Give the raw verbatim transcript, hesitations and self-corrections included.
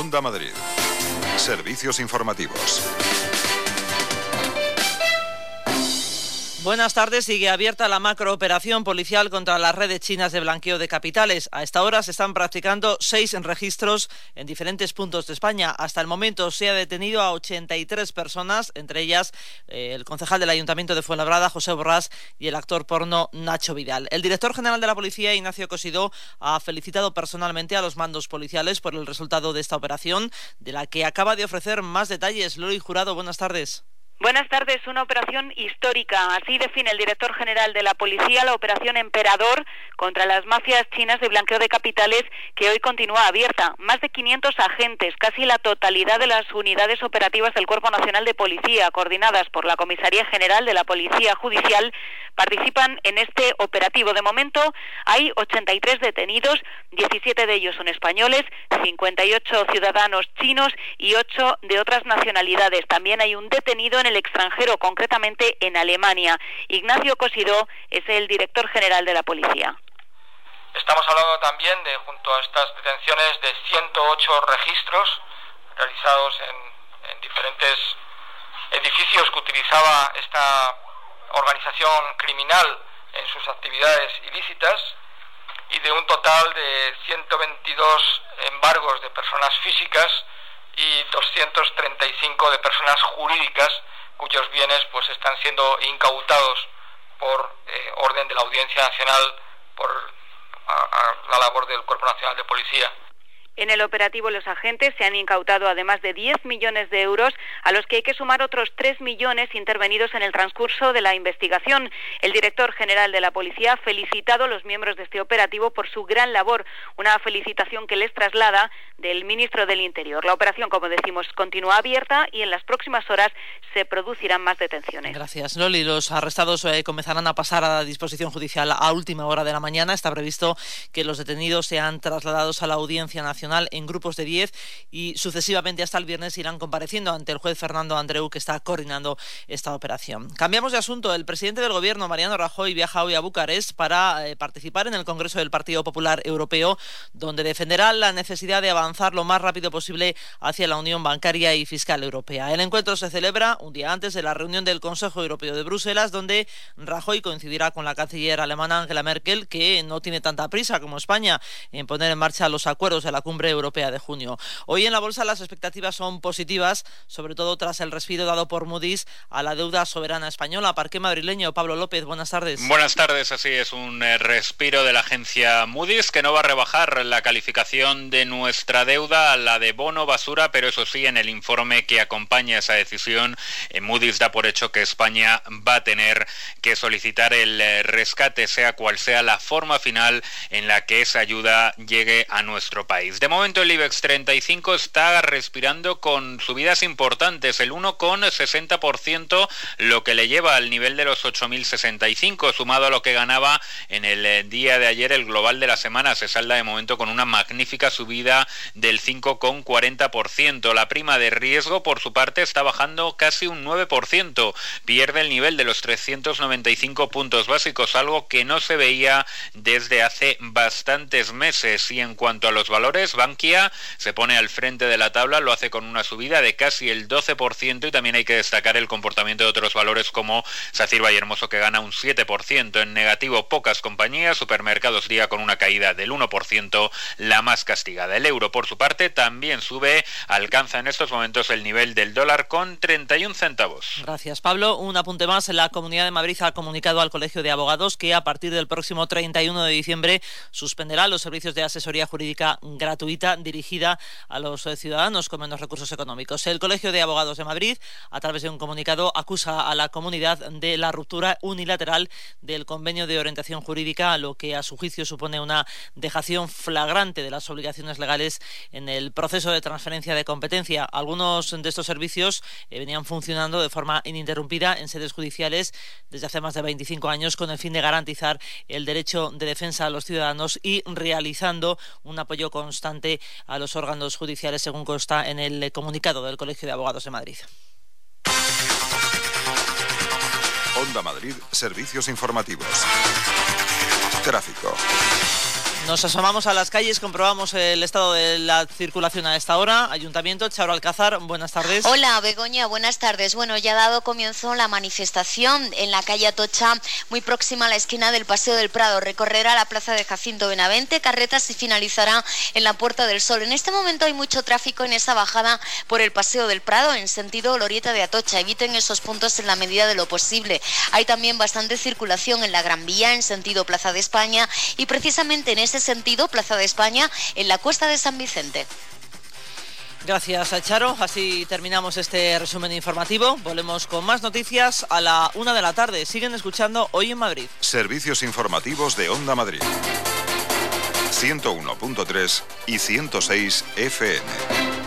Onda Madrid. Servicios informativos. Buenas tardes. Sigue abierta la macrooperación policial contra las redes chinas de blanqueo de capitales. A esta hora se están practicando seis registros en diferentes puntos de España. Hasta el momento se ha detenido a ochenta y tres personas, entre ellas eh, el concejal del Ayuntamiento de Fuenlabrada, José Borrás, y el actor porno Nacho Vidal. El director general de la Policía, Ignacio Cosidó, ha felicitado personalmente a los mandos policiales por el resultado de esta operación, de la que acaba de ofrecer más detalles. Loli Jurado, buenas tardes. Buenas tardes. Una operación histórica. Así define el director general de la Policía la operación Emperador contra las mafias chinas de blanqueo de capitales, que hoy continúa abierta. Más de quinientos agentes, casi la totalidad de las unidades operativas del Cuerpo Nacional de Policía, coordinadas por la Comisaría General de la Policía Judicial, participan en este operativo. De momento hay ochenta y tres detenidos, diecisiete de ellos son españoles, cincuenta y ocho ciudadanos chinos y ocho de otras nacionalidades. También hay un detenido en el extranjero, concretamente en Alemania. Ignacio Cosidó es el director general de la Policía. Estamos hablando también de, junto a estas detenciones, de ciento ocho registros realizados en, en diferentes edificios que utilizaba esta organización criminal en sus actividades ilícitas, y de un total de ciento veintidós embargos de personas físicas y doscientos treinta y cinco de personas jurídicas, cuyos bienes pues están siendo incautados por eh, orden de la Audiencia Nacional por a, a la labor del Cuerpo Nacional de Policía. En el operativo los agentes se han incautado además de diez millones de euros, a los que hay que sumar otros tres millones intervenidos en el transcurso de la investigación. El director general de la Policía ha felicitado a los miembros de este operativo por su gran labor, una felicitación que les traslada del ministro del Interior. La operación, como decimos, continúa abierta y en las próximas horas se producirán más detenciones. Gracias, Loli. Los arrestados eh, comenzarán a pasar a la disposición judicial a última hora de la mañana. Está previsto que los detenidos sean trasladados a la Audiencia Nacional en grupos de diez y sucesivamente hasta el viernes irán compareciendo ante el juez Fernando Andreu, que está coordinando esta operación. Cambiamos de asunto. El presidente del Gobierno, Mariano Rajoy, viaja hoy a Bucarest para eh, participar en el Congreso del Partido Popular Europeo, donde defenderá la necesidad de avanzar lo más rápido posible hacia la Unión Bancaria y Fiscal Europea. El encuentro se celebra un día antes de la reunión del Consejo Europeo de Bruselas, donde Rajoy coincidirá con la canciller alemana Angela Merkel, que no tiene tanta prisa como España en poner en marcha los acuerdos de la Cumbre Europea de junio. Hoy en la bolsa las expectativas son positivas, sobre todo tras el respiro dado por Moody's a la deuda soberana española. Parque madrileño, Pablo López, buenas tardes. Buenas tardes, así es, un respiro de la agencia Moody's, que no va a rebajar la calificación de nuestra deuda a la de bono basura, pero eso sí, en el informe que acompaña esa decisión, Moody's da por hecho que España va a tener que solicitar el rescate, sea cual sea la forma final en la que esa ayuda llegue a nuestro país. De momento el IBEX treinta y cinco está respirando con subidas importantes, el uno coma sesenta por ciento, lo que le lleva al nivel de los ocho mil sesenta y cinco, sumado a lo que ganaba en el día de ayer. El global de la semana se salda de momento con una magnífica subida del cinco coma cuarenta por ciento. La prima de riesgo, por su parte, está bajando casi un nueve por ciento, pierde el nivel de los trescientos noventa y cinco puntos básicos, algo que no se veía desde hace bastantes meses. Y en cuanto a los valores, Bankia se pone al frente de la tabla, lo hace con una subida de casi el doce por ciento, y también hay que destacar el comportamiento de otros valores como Sacyr Vallehermoso, que gana un siete por ciento. En negativo pocas compañías, Supermercados Día con una caída del uno por ciento, la más castigada. El euro, por su parte, también sube, alcanza en estos momentos el nivel del dólar con treinta y un centavos. Gracias, Pablo. Un apunte más. La Comunidad de Madrid ha comunicado al Colegio de Abogados que a partir del próximo treinta y uno de diciembre suspenderá los servicios de asesoría jurídica gratuita dirigida a los ciudadanos con menos recursos económicos. El Colegio de Abogados de Madrid, a través de un comunicado, acusa a la comunidad de la ruptura unilateral del convenio de orientación jurídica, lo que a su juicio supone una dejación flagrante de las obligaciones legales en el proceso de transferencia de competencia. Algunos de estos servicios eh, venían funcionando de forma ininterrumpida en sedes judiciales desde hace más de veinticinco años, con el fin de garantizar el derecho de defensa a los ciudadanos y realizando un apoyo constante a los órganos judiciales, según consta en el comunicado del Colegio de Abogados de Madrid. Onda Madrid, servicios informativos. Tráfico. Nos asomamos a las calles, comprobamos el estado de la circulación a esta hora. Ayuntamiento, Charo Alcázar, buenas tardes. Hola, Begoña, buenas tardes. Bueno, ya ha dado comienzo la manifestación en la calle Atocha, muy próxima a la esquina del Paseo del Prado. Recorrerá la plaza de Jacinto Benavente, Carretas y finalizará en la Puerta del Sol. En este momento hay mucho tráfico en esa bajada por el Paseo del Prado en sentido Glorieta de Atocha. Eviten esos puntos en la medida de lo posible. Hay también bastante circulación en la Gran Vía en sentido Plaza de España y precisamente en ese sentido, Plaza de España, en la Cuesta de San Vicente. Gracias a Charo, así terminamos este resumen informativo. Volvemos con más noticias a la una de la tarde. Siguen escuchando Hoy en Madrid. Servicios informativos de Onda Madrid. ciento uno punto tres y ciento seis F M.